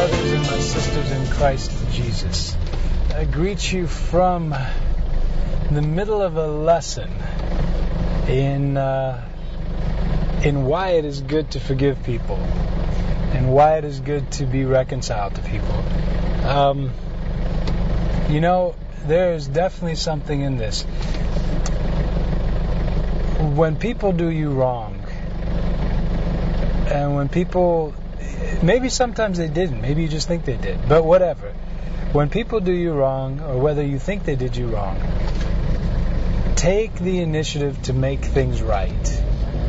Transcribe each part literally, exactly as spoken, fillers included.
brothers and my sisters in Christ Jesus. I greet you from the middle of a lesson in uh, in why it is good to forgive people and why it is good to be reconciled to people. Um, you know, there is definitely something in this. When people do you wrong, and when people, maybe sometimes they didn't, maybe you just think they did, but whatever. When people do you wrong, or whether you think they did you wrong, take the initiative to make things right.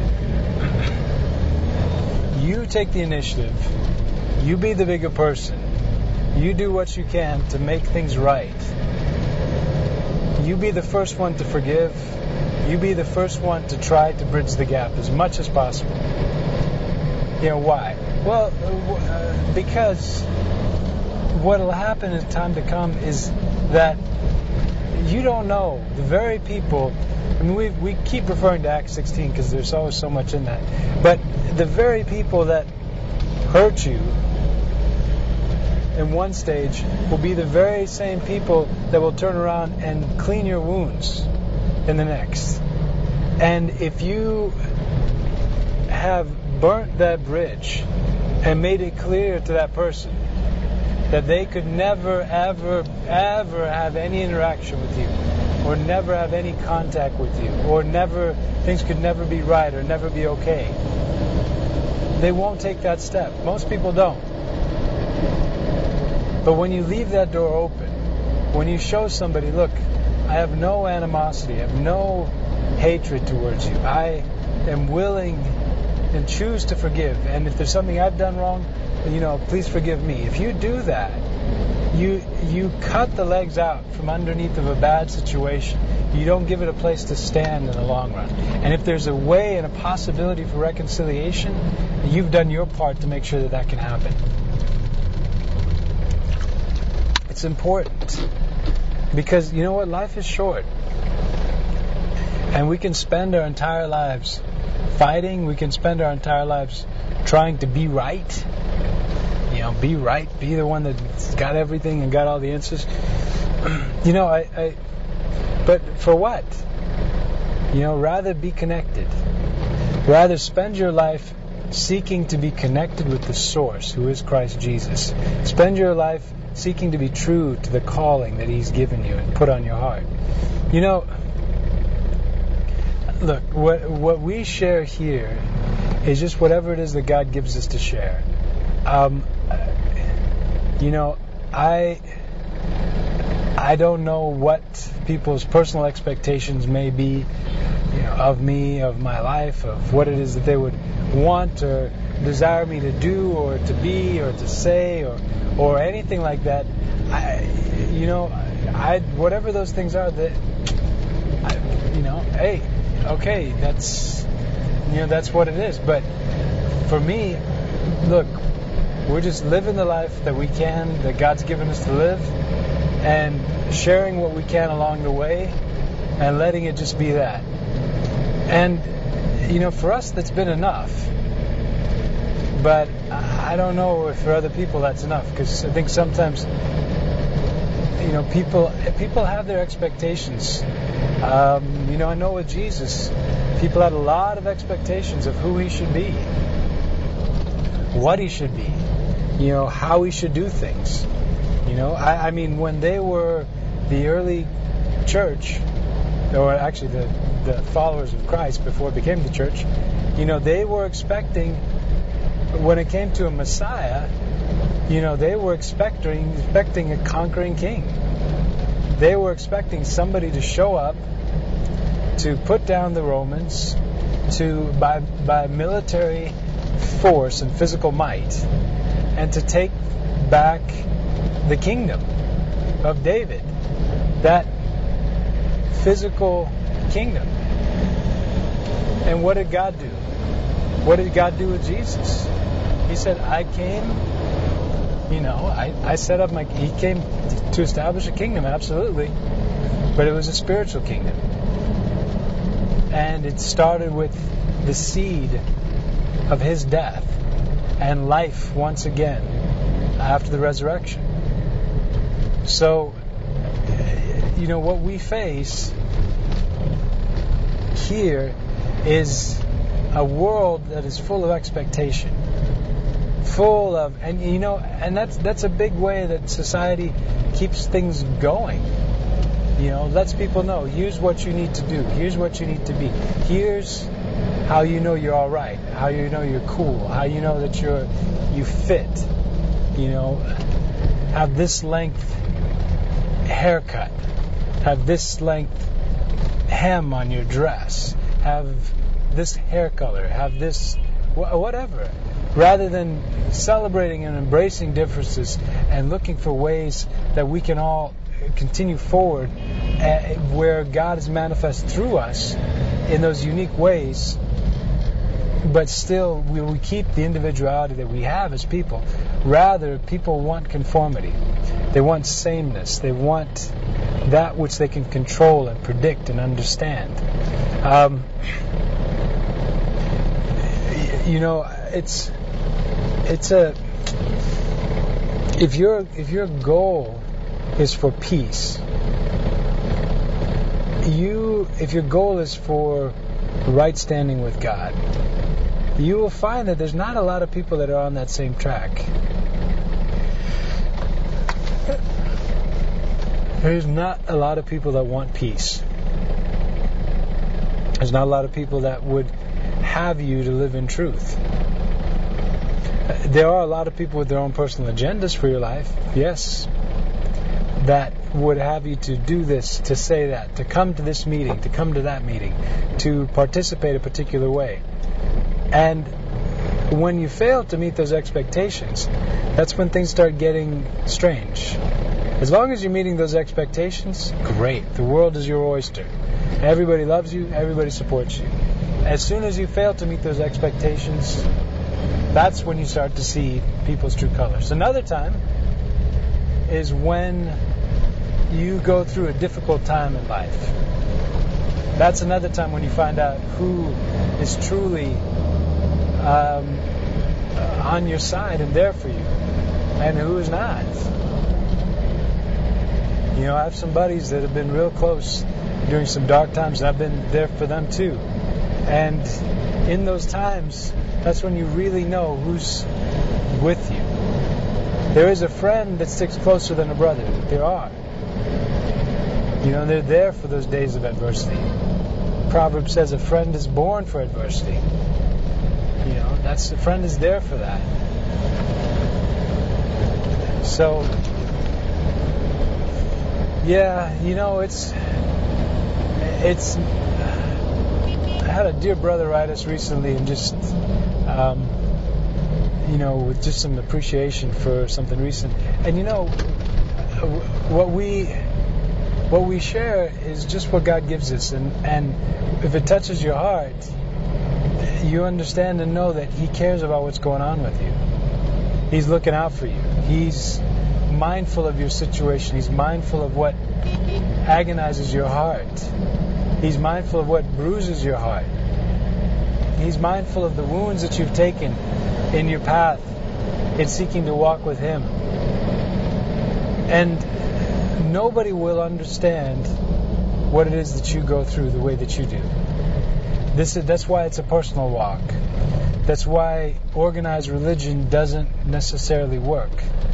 You take the initiative. You be the bigger person. You do what you can to make things right. You be the first one to forgive. You be the first one to try to bridge the gap as much as possible. You know, why? Well, uh, because what will happen in time to come is that you don't know the very people. I mean, we we keep referring to Acts sixteen because there's always so much in that. But the very people that hurt you in one stage will be the very same people that will turn around and clean your wounds in the next. And if you have burnt that bridge and made it clear to that person that they could never, ever, ever have any interaction with you, or never have any contact with you, or never, things could never be right or never be okay, they won't take that step. Most people don't. But when you leave that door open, when you show somebody, look, I have no animosity, I have no hatred towards you, I am willing and choose to forgive, and if there's something I've done wrong, you know, please forgive me. If you do that, you you cut the legs out from underneath of a bad situation. You don't give it a place to stand in the long run. And if there's a way and a possibility for reconciliation, you've done your part to make sure that that can happen. It's important. Because, you know what, life is short. And we can spend our entire lives fighting. We can spend our entire lives trying to be right. You know, be right. Be the one that's got everything and got all the answers. You know, I, I... But for what? You know, rather be connected. Rather spend your life seeking to be connected with the source, who is Christ Jesus. Spend your life seeking to be true to the calling that He's given you and put on your heart. You know, look, what what we share here is just whatever it is that God gives us to share. Um, you know, I I don't know what people's personal expectations may be, you know, of me, of my life, of what it is that they would want or desire me to do or to be or to say or or anything like that. I, you know, I whatever those things are, that I, you know, hey, okay, that's you know that's what it is. But for me, look, we're just living the life that we can, that God's given us to live, and sharing what we can along the way, and letting it just be that. And you know, for us, that's been enough. But I don't know if for other people that's enough, because I think sometimes, you know, people people have their expectations. Um, you know, I know with Jesus, people had a lot of expectations of who He should be, what He should be, you know, how He should do things. You know, I, I mean, when they were the early church, or actually the, the followers of Christ before it became the church, you know, they were expecting, when it came to a Messiah, you know, they were expecting expecting a conquering king. They were expecting somebody to show up, to put down the Romans, to by by military force and physical might, and to take back the kingdom of David, that physical kingdom. And what did God do? What did God do with Jesus? He said, I came, you know, I, I set up my, He came to establish a kingdom, absolutely. But it was a spiritual kingdom. And it started with the seed of His death and life once again after the resurrection. So, you know, what we face here is a world that is full of expectation, full of, and you know, and that's that's a big way that society keeps things going. You know, lets people know, here's what you need to do, here's what you need to be, here's how you know you're all right, how you know you're cool, how you know that you're you fit. You know, have this length haircut, have this length hem on your dress, have this hair color, have this wh- whatever, rather than celebrating and embracing differences and looking for ways that we can all continue forward uh, where God is manifest through us in those unique ways, but still we, we keep the individuality that we have as people. Rather, people want conformity. They want sameness. They want that which they can control and predict and understand. Um, you know, it's it's a if your if your goal is for peace, you if your goal is for right standing with God, you will find that there's not a lot of people that are on that same track. There's not a lot of people that want peace. There's not a lot of people that would have you to live in truth. There are a lot of people with their own personal agendas for your life, yes, that would have you to do this, to say that, to come to this meeting, to come to that meeting, to participate a particular way. And when you fail to meet those expectations, that's when things start getting strange. As long as you're meeting those expectations, great. The world is your oyster. Everybody loves you. Everybody supports you. As soon as you fail to meet those expectations, that's when you start to see people's true colors. Another time is when you go through a difficult time in life. That's another time when you find out who is truly um, on your side and there for you, and who is not. You know, I have some buddies that have been real close during some dark times, and I've been there for them too. And in those times, that's when you really know who's with you. There is a friend that sticks closer than a brother. There are. You know, they're there for those days of adversity. Proverbs says a friend is born for adversity. You know, that's a friend is there for that. So, yeah, you know, it's it's. I had a dear brother write us recently, and just, um, you know, with just some appreciation for something recent. And you know, what we what we share is just what God gives us, and and if it touches your heart, you understand and know that He cares about what's going on with you. He's looking out for you. He's mindful of your situation. He's mindful of what agonizes your heart. He's mindful of what bruises your heart. He's mindful of the wounds that you've taken in your path in seeking to walk with Him. And nobody will understand what it is that you go through the way that you do. This is, that's why it's a personal walk. That's why organized religion doesn't necessarily work.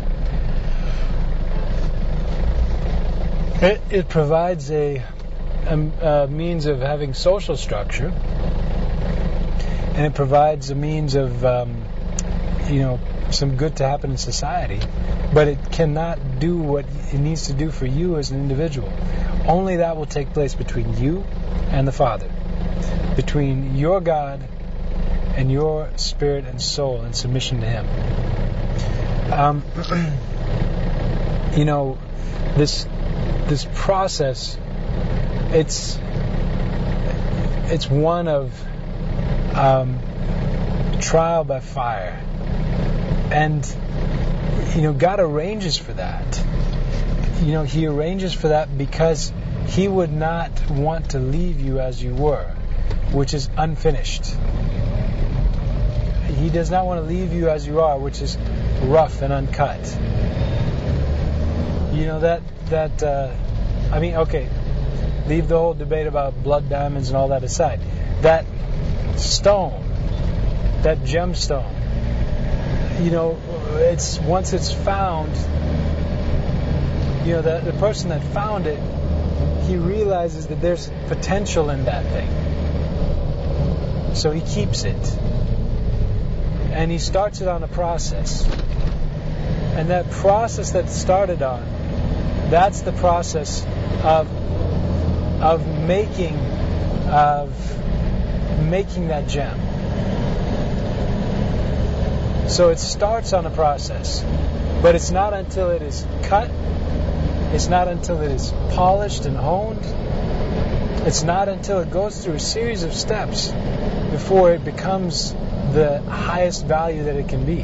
It, it provides a, a, a means of having social structure, and it provides a means of, um, you know, some good to happen in society, but it cannot do what it needs to do for you as an individual. Only that will take place between you and the Father, between your God and your spirit and soul in submission to Him. Um, you know, this this process, it's it's one of um, trial by fire. And, you know, God arranges for that. You know, He arranges for that because He would not want to leave you as you were, which is unfinished. He does not want to leave you as you are, which is rough and uncut. You know, that, that uh, I mean, okay, leave the whole debate about blood diamonds and all that aside. That stone, that gemstone, you know, it's once it's found, you know, the, the person that found it, he realizes that there's potential in that thing. So he keeps it. And he starts it on a process. And that process that started on, that's the process of of making of making that gem. So it starts on a process, but it's not until it is cut, it's not until it is polished and honed, it's not until it goes through a series of steps before it becomes the highest value that it can be.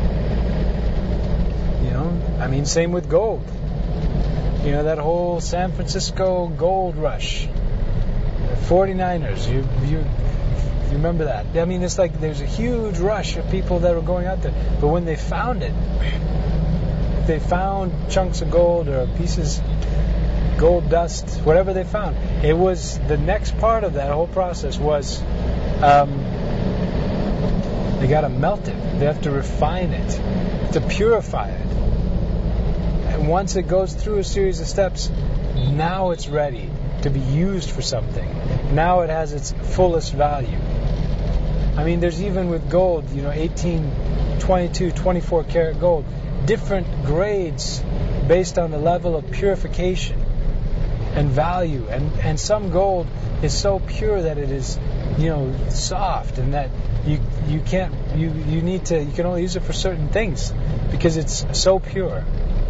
You know, I mean, same with gold. You know, that whole San Francisco gold rush, the forty-niners, you, you you remember that? I mean, it's like there's a huge rush of people that were going out there. But when they found it, they found chunks of gold or pieces, gold dust, whatever they found. It was, the next part of that whole process was um, they got to melt it. They have to refine it, to purify it. And once it goes through a series of steps, now it's ready to be used for something. Now it has its fullest value. I mean, there's even with gold, you know, eighteen, twenty-two, twenty-four karat gold, different grades based on the level of purification and value. And, and some gold is so pure that it is, you know, soft, and that you you can't, you, you need to, you can only use it for certain things because it's so pure.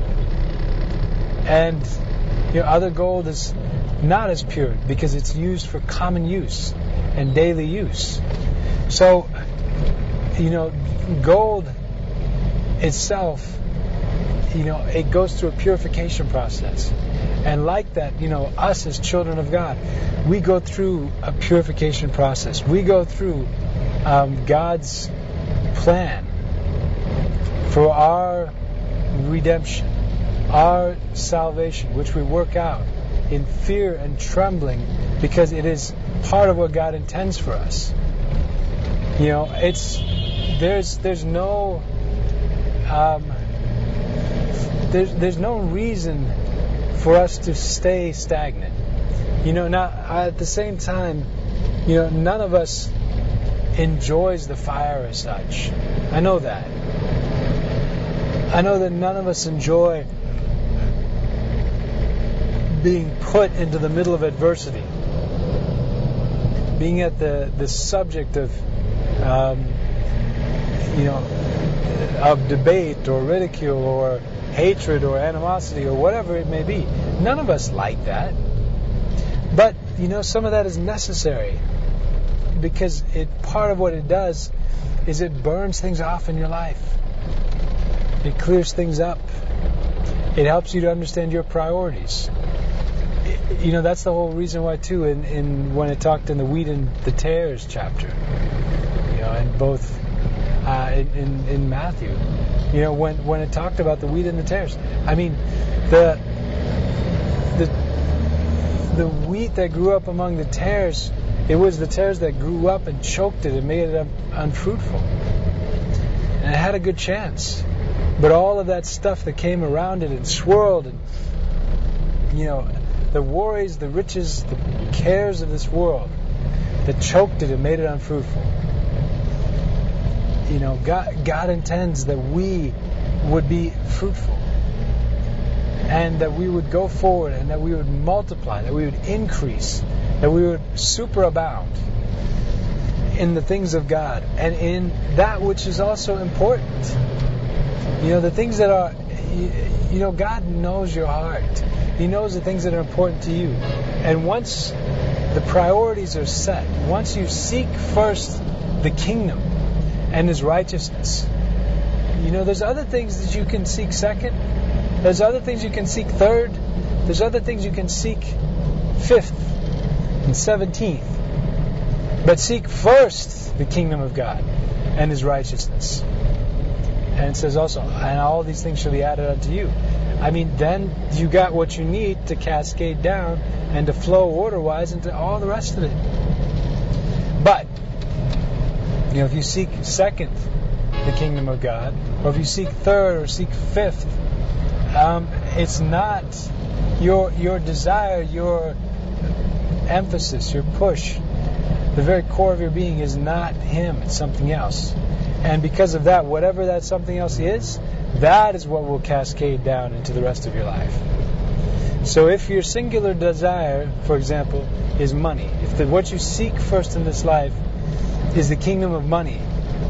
And, you know, other gold is not as pure because it's used for common use and daily use. So, you know, gold itself, you know, it goes through a purification process. And like that, you know, us as children of God, we go through a purification process. We go through um, God's plan for our redemption, our salvation, which we work out in fear and trembling because it is part of what God intends for us. You know, it's there's there's no um, there's there's no reason for us to stay stagnant. You know, now at the same time, you know, none of us enjoys the fire as such. I know that. I know that none of us enjoy being put into the middle of adversity, being at the, the subject of, um, you know, of debate or ridicule or hatred or animosity or whatever it may be. None of us like that. But, you know, some of that is necessary because it part of what it does is it burns things off in your life. It clears things up. It helps you to understand your priorities. You know, that's the whole reason why, too, in, in when it talked in the wheat and the tares chapter, you know, in both, uh, in, in, in Matthew, you know, when, when it talked about the wheat and the tares. I mean, the, the, the wheat that grew up among the tares, it was the tares that grew up and choked it and made it un- unfruitful. And it had a good chance. But all of that stuff that came around it and swirled and, you know, the worries, the riches, the cares of this world that choked it and made it unfruitful. You know, God, God intends that we would be fruitful and that we would go forward and that we would multiply, that we would increase, that we would superabound in the things of God and in that which is also important. You know, the things that are, you, you know, God knows your heart. He knows the things that are important to you. And once the priorities are set, once you seek first the kingdom and His righteousness, you know, there's other things that you can seek second. There's other things you can seek third. There's other things you can seek fifth and seventeenth. But seek first the kingdom of God and His righteousness. And it says also, and all these things shall be added unto you. I mean, then you got what you need to cascade down and to flow order-wise into all the rest of it. But, you know, if you seek second the kingdom of God, or if you seek third or seek fifth, um, it's not your your desire, your emphasis, your push, the very core of your being is not Him, it's something else. And because of that, whatever that something else is, that is what will cascade down into the rest of your life. So if your singular desire, for example, is money, if the, what you seek first in this life is the kingdom of money,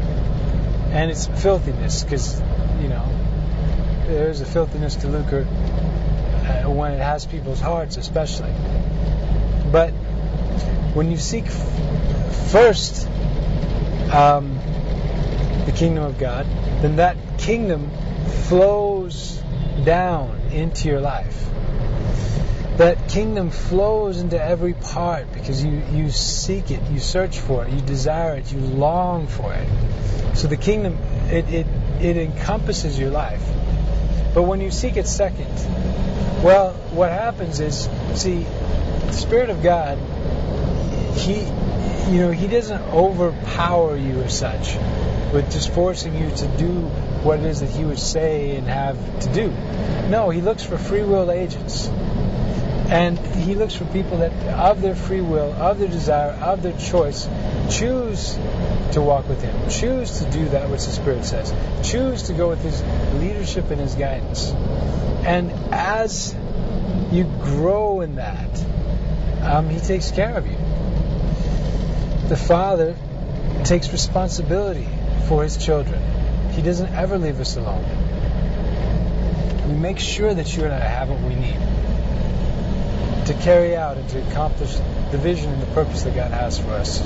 and it's filthiness, because, you know, there's a filthiness to lucre uh, when it has people's hearts especially. But when you seek f- first um, the kingdom of God, then that kingdom flows down into your life. That kingdom flows into every part because you, you seek it, you search for it, you desire it, you long for it. So the kingdom, it, it, it encompasses your life. But when you seek it second, well, what happens is, see, the Spirit of God, He, you know, He doesn't overpower you as such with just forcing you to do what it is that He would say and have to do. No, He looks for free will agents. And He looks for people that, of their free will, of their desire, of their choice, choose to walk with Him. Choose to do that which the Spirit says. Choose to go with His leadership and His guidance. And as you grow in that, um, He takes care of you. The Father takes responsibility for His children. He doesn't ever leave us alone. He makes sure that you and I have what we need to carry out and to accomplish the vision and the purpose that God has for us.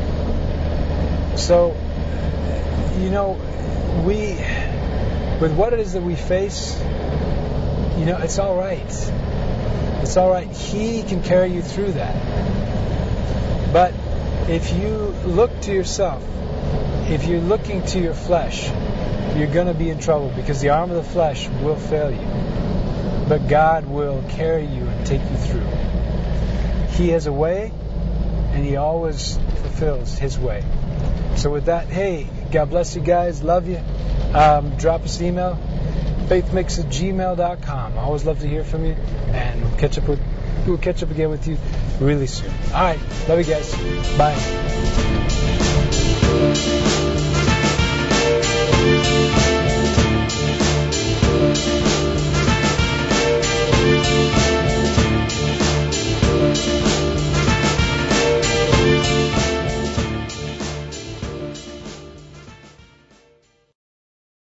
So, you know, we, with what it is that we face, you know, it's all right. It's all right. He can carry you through that. But if you look to yourself, if you're looking to your flesh, you're going to be in trouble because the arm of the flesh will fail you. But God will carry you and take you through. He has a way, and He always fulfills His way. So with that, hey, God bless you guys. Love you. Um, drop us an email, faithmix at gmail dot com. I always love to hear from you, and we'll catch up with we'll catch up again with you really soon. All right, love you guys. Bye.